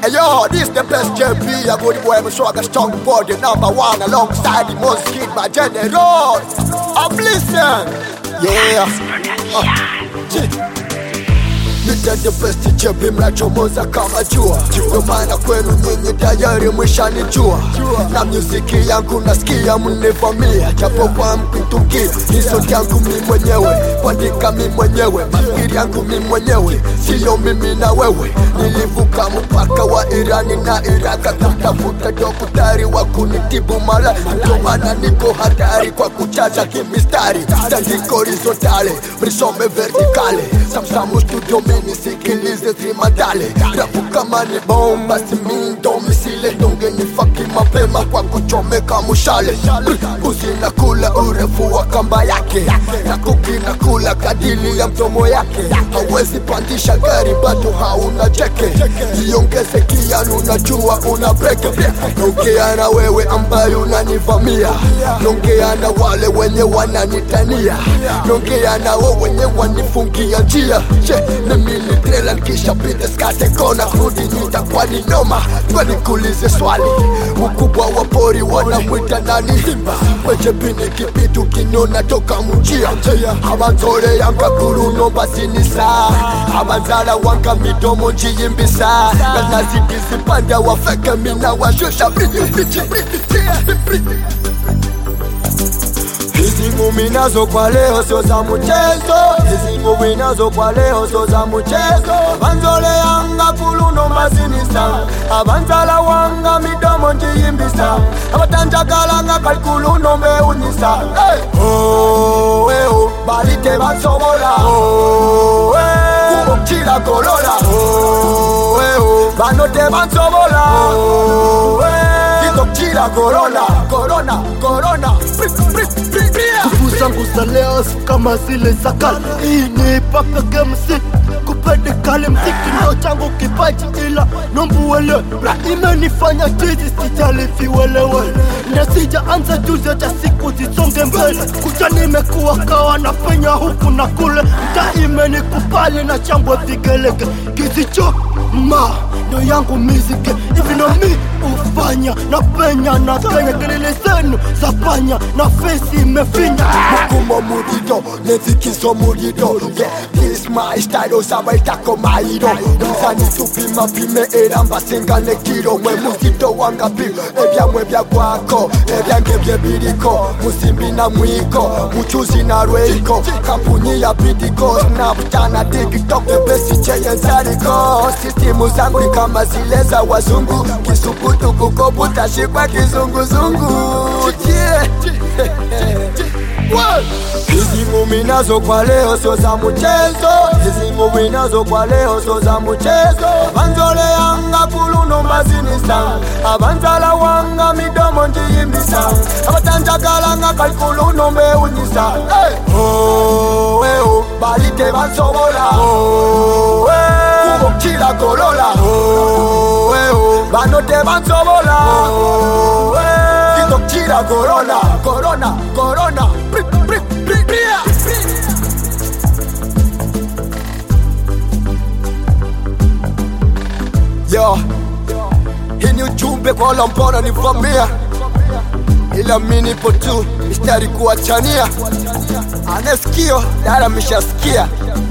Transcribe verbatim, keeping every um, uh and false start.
yo, this the best J P. A good boy, my swagger strong body, number one alongside the most kid, my general. I'm listen, yeah. Uh, Nita the best J P, mnachomoza kama jua. Ndio maana kwenu nyinyi tayari mwishanijua. Na muziki yangu nasikia mnivamia, japo kwa mkutungia hizo yangu mimi mwenyewe, kuandika mimi mwenyewe, mafikiri yangu mimi mwenyewe, sio mimi na wewe. Nilivuka mpaka wa Irani na Iraka kutafuta daktari wa kunitibu mara, ndio maana niko hatari kwa kuchacha kimistari. Standing horizontale, mrisome vertikale, Samsamu studio mini sikilize trimadale. Rapu kama ni bomba si mindo misile, donge ni faki mapema kwa kuchomeka mushale. Kuzi na kula urefu wa kamba yake, na kuki na kula kadili ya mtomo yake. Hawezi pandisha gari bado hauna jeke, iongeze kianu najua una breke. Nongea na wewe ambaye unanivamia, nongea na wale wenye wananitania, nongea na wao wenye wanifungia njia. Che, mimi ni trela nikisha pita skate kona, kurudi nita kwa ni noma. Kwa nikuulize swali, ukubwa wa pori wanamwita nani? Simba. Kweche pini kipitu kinona toka mjia. Amanzole yanga kuruno basi ni saa, amanzala wanga midomo njiyimbisa. Na nazidi zipanda wafeke mina washusha briti briti briti briti. Hizi ngumi nazo kwa leo sio za mchezo, hizi ngumi nazo kwa leo sio za mchezo. Banzole yanga kuluno mazinisa, abanzala wanga midomo njiyimbisa. Abatanja kalanga kalkuluno meunisa. Hey! Oh, hey, oh, balite bansobola. Oh, hey, kubo chila kolola. Oh, hey, oh, banote bansobola. Oh, hey, kito chila corona, corona, corona. Nguvu zangu za leo kama zile za kale, hii ni paka game si kupende kale. Mziki ndio changu kipaji ila nombu wele na imenifanya tizi sijali viwelewe. Na sija anza juzi hata siku zisonge mbele, kucha nimekuwa kawa na penya huku na kule. Mta imenikubali na chambwe vigelege, kisicho ma ndo yangu miziki. Hivi ndo mi ufanya na penya na penya, kelele zenu za panya na fesi imefinya. Mukuma murido, nezikizo murido. Yeah, this my style, osaba itako maido. Mzani tupima pime eramba singane kiro. Mwe muzito wanga pilo, ebya mwebya kwako, ebya ngebye biriko. Musimbi na mwiko, muchuzi na rweiko. Kampuni ya bidiko, snapchana tiktok, ebesi cheye nzariko. Sistimu zangu ni kama zile za wazungu, kisukutu kukoputa shikwa kizunguzungu. Yeah. Hizi ngumi nazo kwa leo sio za mchezo, hizi ngumi nazo kwa leo sio za mchezo. Banzole yanga kuluno mazinisa, abanzala wanga midomo njiyimbisa. Abatanja kalanga kalkuluno meunisa. Hey! Oh, hey, oh, balite bansobola. Oh, hey, kubo chila kolola. Oh, hey, oh, banote bansobola. Oh, hey, kito chila corona, corona, corona. Yo, hii ni ujumbe kwa wala mbona nivamia, ila mimi nipo tu mistari kuachania. Anasikio dara mishasikia.